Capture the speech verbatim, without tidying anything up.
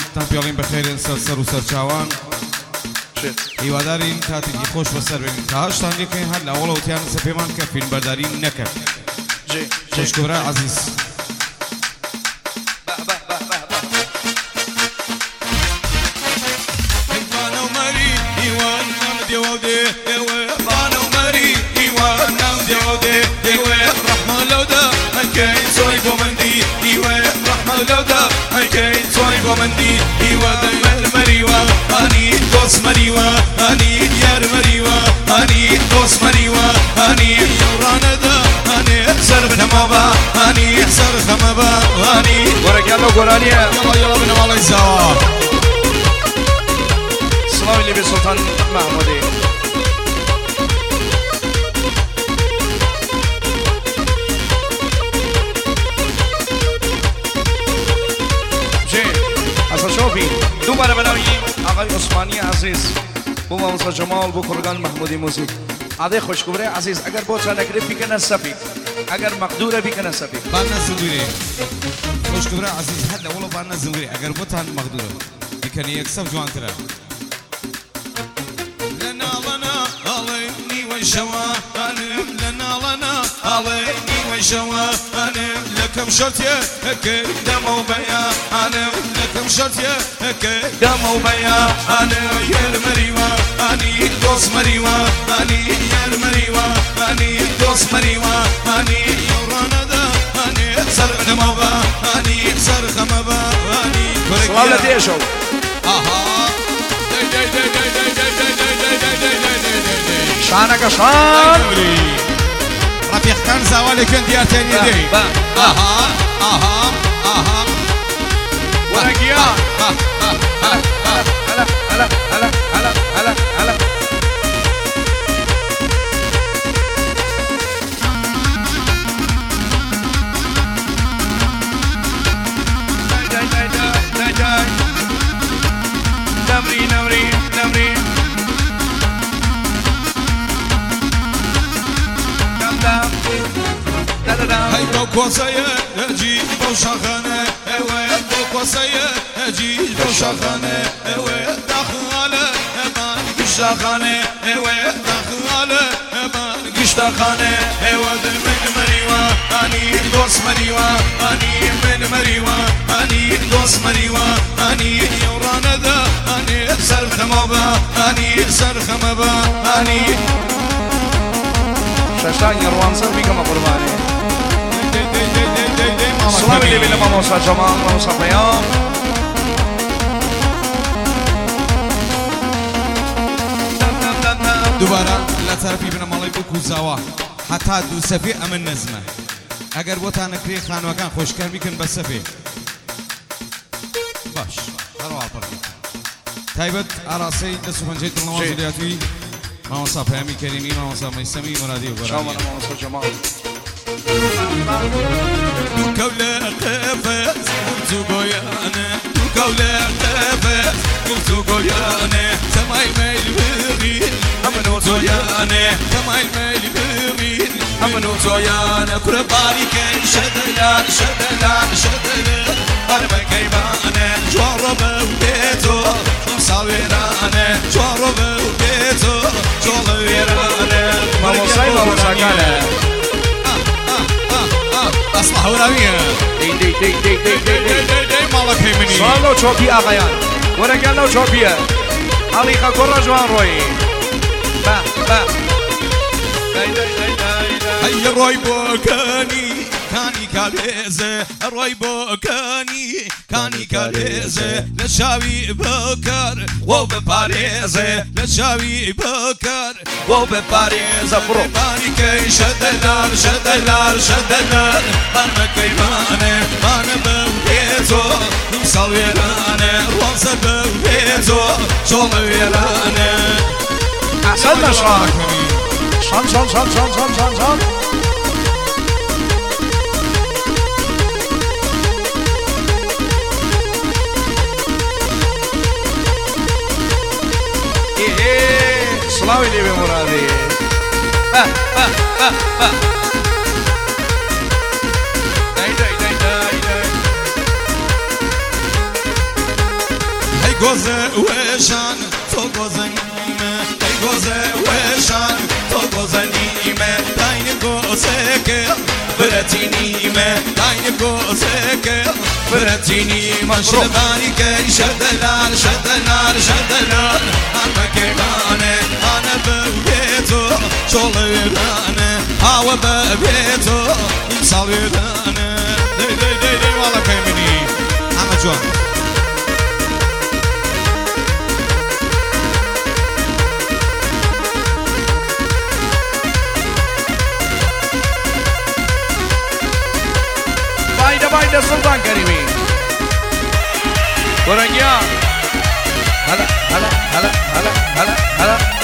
تا پیالین بخیرین سر سر و سر چاوان هیوادارین کاتێکی خۆش بەسەر بێنین تا هەشتان لێکەین هەر لە ئەوڵەوتیان سە پێمان کە فیلمبەرداری نەکرد خۆشکەورە عەزیز ومندي ايوا دمر مريوا اني دوس مريوا اني يار مريوا اني دوس مريوا اني يورانا دا اني سرب نمابا اني سر خمبا اني ورك يلا قرانيا يلا يلا بنا والله يساوا سلام اللي بسلطان محمودي شوفي دوباره بنویم آقای عثمانی عزیز بو ماموسا جمال بو کرگان محمودی موزیک عادی خوشگوره عزیز اگر بو چا نگره بیکنه سفید اگر مقدوره بیکنه سفید بان نزوری خوشگوره عزیز هلا والله بان نزوری اگر بو تان مقدوره بیکنه یک سب جوان تره لنا لنا عليني وشوا انا لنا لنا عليني وشوا انا لكم شرطيه كدم وبيا انا لكم شرطيه كدم وبيا انا يا المريوا اني دوس مريوا اني يا المريوا اني دوس مريوا اني يورانا دا اني سر دموبا اني سر خمبا اني سلام لديشو اها شانك شان رفيق كان زوالي كان ديار تاني دي اها اها اها ورقيا هلا هلا هلا هلا هلا هلا هلا جاي جاي جاي جاي نمري نمري نمري هاي بوكوسية جي بوشخانة ايوه بوكوسية جي بوشخانة ايوه داخله امان قشخانة ايوه داخله امان قشخانة ايوه من مريوا اني دوس مريوا اني من مريوا اني دوس مريوا اني يورانا ذا اني سرخ مبا اني سرخ مبا اني شاشتان يروان سر بيكم قرباني سلام اللي بلا ماموسا جمال ماموسا بيام دوباره لطرفی بنا مالای بکو زوا حتی دو سفی امن نزمه اگر بوتا نکری خانوکان خوشکر میکن بس سفی باش هر واپر تایبت عراسی دستو پنجه دلنواز دیاتوی ماموسا پیامی کریمی ماموسا میسمی مرادی و برانی شامل ماموسا جمال كولا قفز قلتو قيانة كولا قفز قلتو قيانة سماي ميل بغين أمنو تويانة سماي ميل بغين أمنو تويانة كل باريكي شدلان شدلان شدلان أربع كيبانة جواربة وبيتو مصاورانة جواربة وبيتو جواربة ماموساي ماموسا كاله أصلح ورامية دي دي دي دي دي دي دي دي مالك هيمني صالو شوبي آغايان ورقال لو شوبية عليقا كرة جوان روي با با داي داي داي داي هيا روي بوكاني كاني كاليزة روي بوكاني كاني كاليزة لشاوي بكر وبباريزة لشاوي بكر وبباريزة برو باني كي شدلار شدلار شدلار أنا كيمانة أنا بوكيتو مصويرانة روزة بوكيتو شولويرانة أحسن شان شان شان شان شان شان شان شان سلاوي لي بمرادي با با با با داي داي داي داي داي گوزه وشان تو گوزه نیمه ای گوزه وشان تو گوزه نیمه داین گوزه که برتی نیمه داین گوزه که برتی نیمه شدبانی که شدلال شدلال شدلال آن بکرانه آن ببیتو شولدانه آو ببیتو سالدانه دی دی دی دی والا کیمینی همه جان Bayda bayda Sultan Kerimi. Gorengya. Hala hala hala hala hala hala.